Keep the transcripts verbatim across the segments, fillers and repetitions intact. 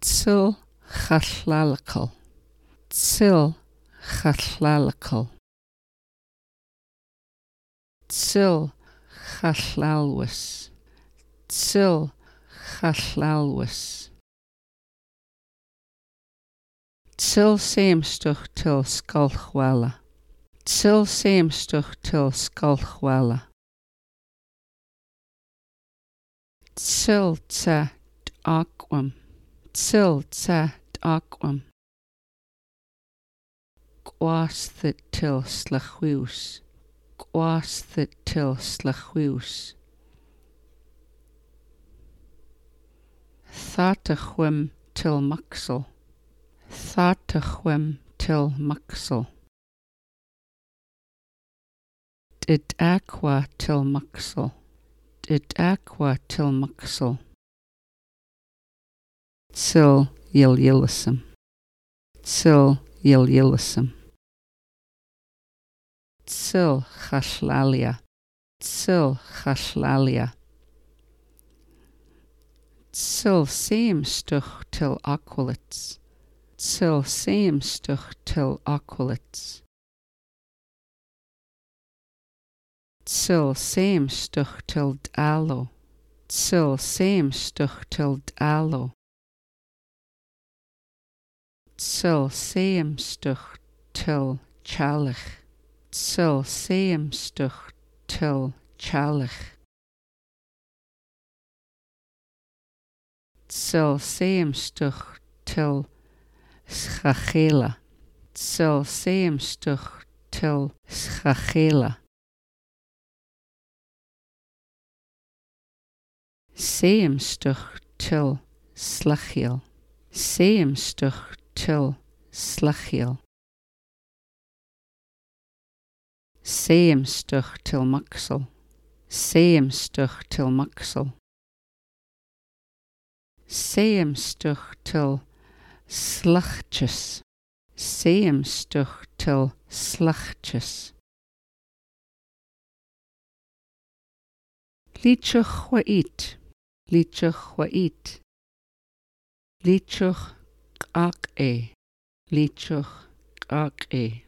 Tsil challalakal. Tsil challalakal. Tsil challalwas. Tsil challalwas. Tsil seamstuch til skalchwala. Tsil seamstuch til skalchwala. Tsil tsa aquam. Tsil tsa aquam. Gwastha til slachwius. Gwastha til slachwius. Thatachwim til maxel. Thatachwim til maxel. Did aqua til maxel. Did aqua til maxel. Tsil yil-yilism. Tsil yil-yilism. Tsil challallia. Tsil challallia. Tsil seamstuch til aquilits. Tsil seamstuch til aquilits. Tsil seamstuch til dalo. Tsil seamstuch til dalo. Tsil seamstuch til chalach. Tsil seamstuch til chalach. Tsil seamstuch til schachela. Tsil seamstuch til schachela. Seamstuch til slachiel. Seamstuch til slachiel. Seamstuch til maxel. Seamstuch til maxel. Seamstuch til slachtus. Seamstuch til slachtus. Lichuch wa'it. Lichuch wa'it. Lichuch qaq-e. Lichuch qaq-e.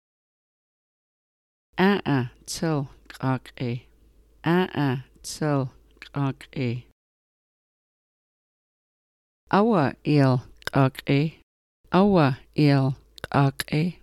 A-a til qaq-e. A-a til qaq-e. Awa il qaq-e. Awa il qaq-e.